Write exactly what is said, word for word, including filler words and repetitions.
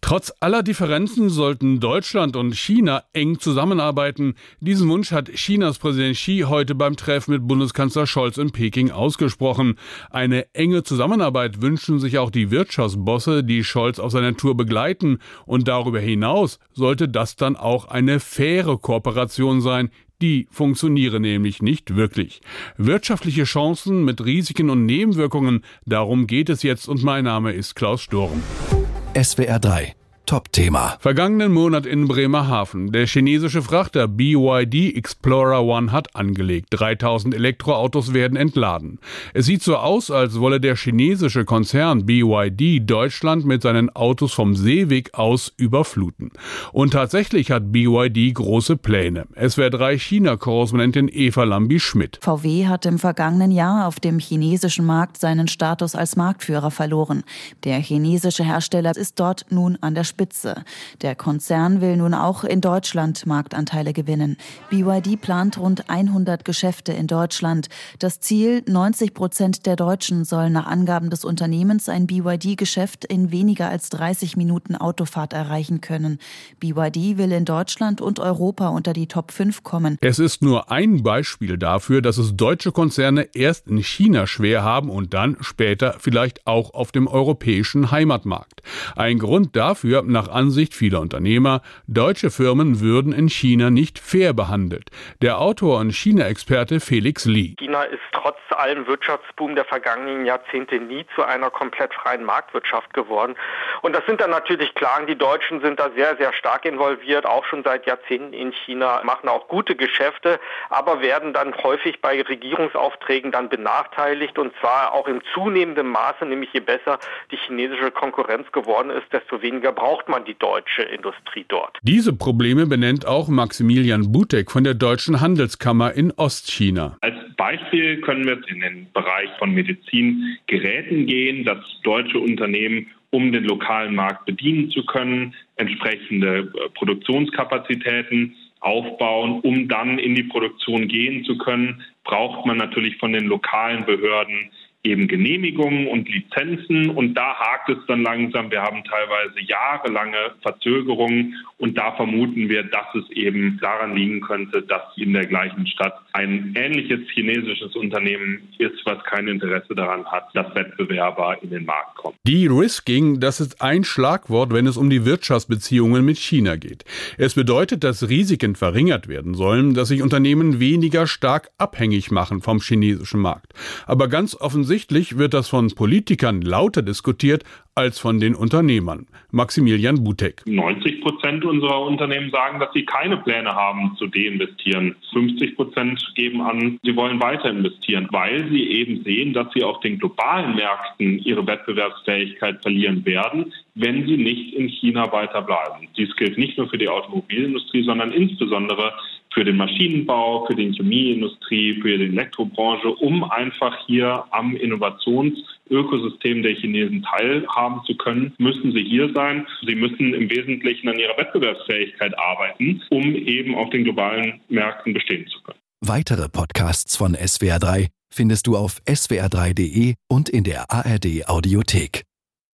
Trotz aller Differenzen sollten Deutschland und China eng zusammenarbeiten. Diesen Wunsch hat Chinas Präsident Xi heute beim Treffen mit Bundeskanzler Scholz in Peking ausgesprochen. Eine enge Zusammenarbeit wünschen sich auch die Wirtschaftsbosse, die Scholz auf seiner Tour begleiten. Und darüber hinaus sollte das dann auch eine faire Kooperation sein. Die funktioniere nämlich nicht wirklich. Wirtschaftliche Chancen mit Risiken und Nebenwirkungen, darum geht es jetzt und mein Name ist Klaus Sturm. S W R drei Top-Thema. Vergangenen Monat in Bremerhaven. Der chinesische Frachter B Y D Explorer One hat angelegt. dreitausend Elektroautos werden entladen. Es sieht so aus, als wolle der chinesische Konzern B Y D Deutschland mit seinen Autos vom Seeweg aus überfluten. Und tatsächlich hat B Y D große Pläne. S W R drei China-Korrespondentin Eva Lambi-Schmidt. V W hat im vergangenen Jahr auf dem chinesischen Markt seinen Status als Marktführer verloren. Der chinesische Hersteller ist dort nun an der Spitze. Spitze. Der Konzern will nun auch in Deutschland Marktanteile gewinnen. B Y D plant rund hundert Geschäfte in Deutschland. Das Ziel, neunzig Prozent der Deutschen sollen nach Angaben des Unternehmens ein B Y D-Geschäft in weniger als dreißig Minuten Autofahrt erreichen können. B Y D will in Deutschland und Europa unter die Top fünf kommen. Es ist nur ein Beispiel dafür, dass es deutsche Konzerne erst in China schwer haben und dann später vielleicht auch auf dem europäischen Heimatmarkt. Ein Grund dafür, nach Ansicht vieler Unternehmer, deutsche Firmen würden in China nicht fair behandelt. Der Autor und China-Experte Felix Li. China ist trotz allem Wirtschaftsboom der vergangenen Jahrzehnte nie zu einer komplett freien Marktwirtschaft geworden. Und das sind dann natürlich Klagen. Die Deutschen sind da sehr, sehr stark involviert, auch schon seit Jahrzehnten in China, machen auch gute Geschäfte, aber werden dann häufig bei Regierungsaufträgen dann benachteiligt, und zwar auch in zunehmendem Maße, nämlich je besser die chinesische Konkurrenz geworden ist, desto weniger braucht man die deutsche Industrie dort. Diese Probleme benennt auch Maximilian Butek von der Deutschen Handelskammer in Ostchina. Als Beispiel können wir in den Bereich von Medizingeräten gehen, dass deutsche Unternehmen, um den lokalen Markt bedienen zu können, entsprechende Produktionskapazitäten aufbauen, um dann in die Produktion gehen zu können, braucht man natürlich von den lokalen Behörden eben Genehmigungen und Lizenzen, und da hakt es dann langsam. Wir haben teilweise jahrelange Verzögerungen, und da vermuten wir, dass es eben daran liegen könnte, dass in der gleichen Stadt ein ähnliches chinesisches Unternehmen ist, was kein Interesse daran hat, dass Wettbewerber in den Markt kommen. De-Risking, das ist ein Schlagwort, wenn es um die Wirtschaftsbeziehungen mit China geht. Es bedeutet, dass Risiken verringert werden sollen, dass sich Unternehmen weniger stark abhängig machen vom chinesischen Markt. Aber ganz offensichtlich wird das von Politikern lauter diskutiert als von den Unternehmern. Maximilian Butek. neunzig Prozent unserer Unternehmen sagen, dass sie keine Pläne haben zu deinvestieren. fünfzig Prozent geben an, sie wollen weiter investieren, weil sie eben sehen, dass sie auf den globalen Märkten ihre Wettbewerbsfähigkeit verlieren werden, wenn sie nicht in China weiter bleiben. Dies gilt nicht nur für die Automobilindustrie, sondern insbesondere für den Maschinenbau, für die Chemieindustrie, für die Elektrobranche, um einfach hier am Innovationsökosystem der Chinesen teilhaben zu können, müssen sie hier sein. Sie müssen im Wesentlichen an ihrer Wettbewerbsfähigkeit arbeiten, um eben auf den globalen Märkten bestehen zu können. Weitere Podcasts von S W R drei findest du auf S W R drei Punkt de und in der A R D Audiothek.